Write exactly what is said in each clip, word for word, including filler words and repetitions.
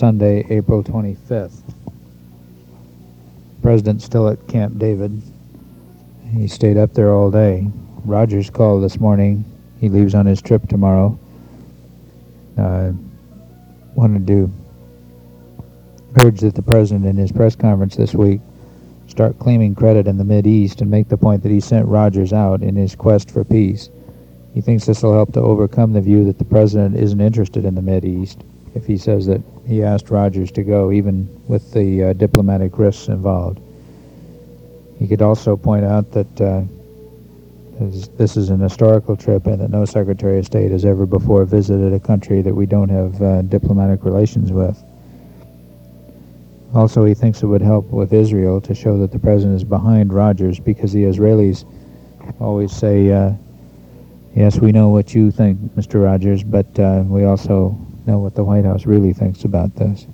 Sunday, April twenty-fifth. President's still at Camp David. He stayed up there all day. Rogers called this morning. He leaves on his trip tomorrow. Uh, wanted to urge that the president in his press conference this week start claiming credit in the Mideast and make the point that he sent Rogers out in his quest for peace. He thinks this will help to overcome the view that the president isn't interested in the Mideast if he says that he asked Rogers to go, even with the uh, diplomatic risks involved. He could also point out that uh, this is an historical trip and that no Secretary of State has ever before visited a country that we don't have uh, diplomatic relations with. Also, he thinks it would help with Israel to show that the president is behind Rogers, because the Israelis always say, uh, yes, we know what you think, Mister Rogers, but uh, we also know what the White House really thinks about this.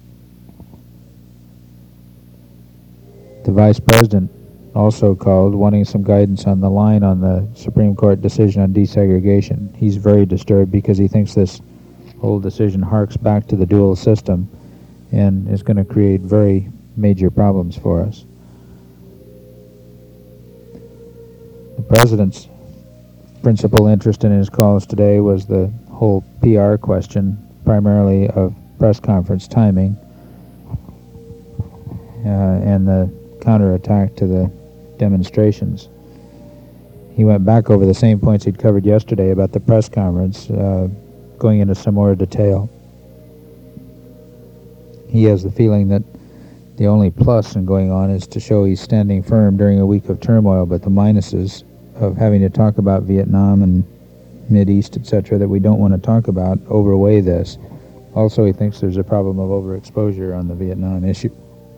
The vice president also called, wanting some guidance on the line on the Supreme Court decision on desegregation. He's very disturbed because he thinks this whole decision harks back to the dual system and is going to create very major problems for us. The president's principal interest in his calls today was the whole P R question, primarily of press conference timing, uh, and the counterattack to the demonstrations. He went back over the same points he'd covered yesterday about the press conference, uh, going into some more detail. He has the feeling that the only plus in going on is to show he's standing firm during a week of turmoil, but the minuses of having to talk about Vietnam and Mideast, et cetera, that we don't want to talk about overweigh this. Also, he thinks there's a problem of overexposure on the Vietnam issue.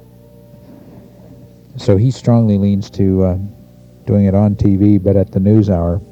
So he strongly leans to uh, doing it on T V, but at the news hour.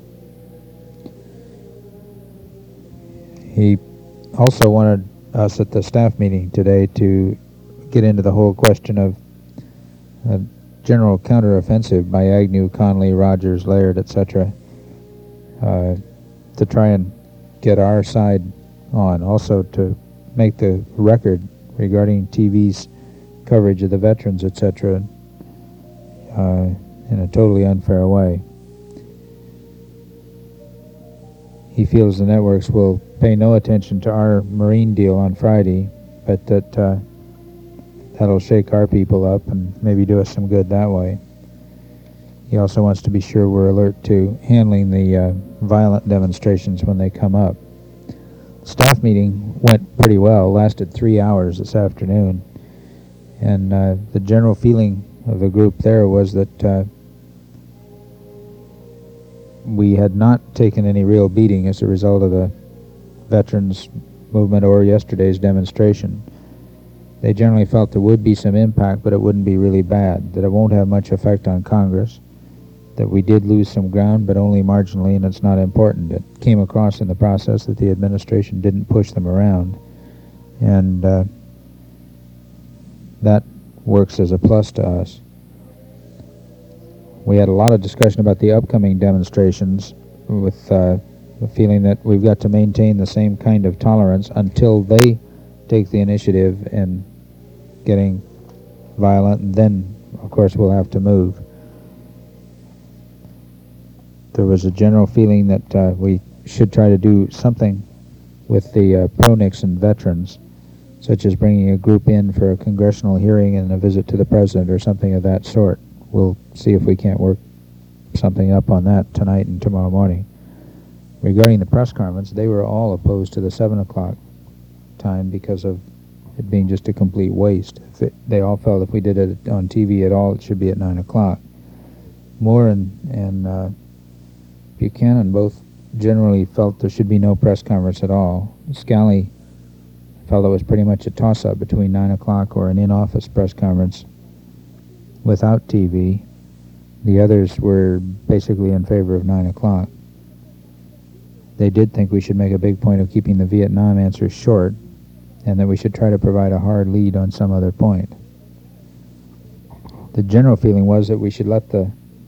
He also wanted us at the staff meeting today to get into the whole question of a general counteroffensive by Agnew, Connolly, Rogers, Laird, et cetera, uh, to try and get our side on. Also to make the record regarding T V's coverage of the veterans, et cetera, uh, in a totally unfair way. He feels the networks will pay no attention to our Marine deal on Friday, but that uh, that'll shake our people up and maybe do us some good that way. He also wants to be sure we're alert to handling the uh, violent demonstrations when they come up. The staff meeting went pretty well, lasted three hours this afternoon, and uh, the general feeling of the group there was that uh, we had not taken any real beating as a result of the veterans movement or yesterday's demonstration. They generally felt there would be some impact, but it wouldn't be really bad, that it won't have much effect on Congress, that we did lose some ground, but only marginally, and it's not important. It came across in the process that the administration didn't push them around, and uh, that works as a plus to us. We had a lot of discussion about the upcoming demonstrations, with uh, the feeling that we've got to maintain the same kind of tolerance until they take the initiative in getting violent, and then, of course, we'll have to move. There was a general feeling that uh, we should try to do something with the uh, pro-Nixon veterans, such as bringing a group in for a congressional hearing and a visit to the president or something of that sort. We'll see if we can't work something up on that tonight and tomorrow morning. Regarding the press conference, they were all opposed to the seven o'clock time because of it being just a complete waste. If it, they all felt if we did it on T V at all, it should be at nine o'clock. Moore and, and uh, Buchanan both generally felt there should be no press conference at all. Scally felt it was pretty much a toss-up between nine o'clock or an in-office press conference without T V. The others were basically in favor of nine o'clock. They did think we should make a big point of keeping the Vietnam answer short, and that we should try to provide a hard lead on some other point. The general feeling was that we should let the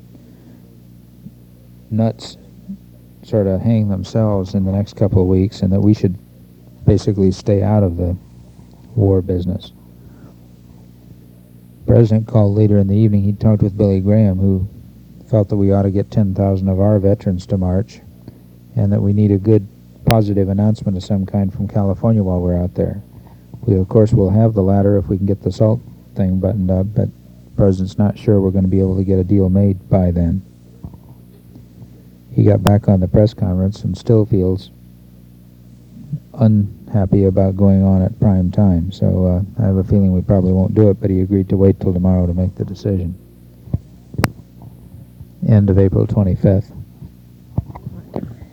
nuts sort of hang themselves in the next couple of weeks, and that we should basically stay out of the war business. The President called later in the evening. He talked with Billy Graham, who felt that we ought to get ten thousand of our veterans to march, and that we need a good positive announcement of some kind from California while we're out there. We, of course, will have the latter if we can get the SALT thing buttoned up, but the President's not sure we're going to be able to get a deal made by then. He got back on the press conference and still feels unhappy about going on at prime time, so uh, I have a feeling we probably won't do it, but he agreed to wait till tomorrow to make the decision. End of April twenty-fifth.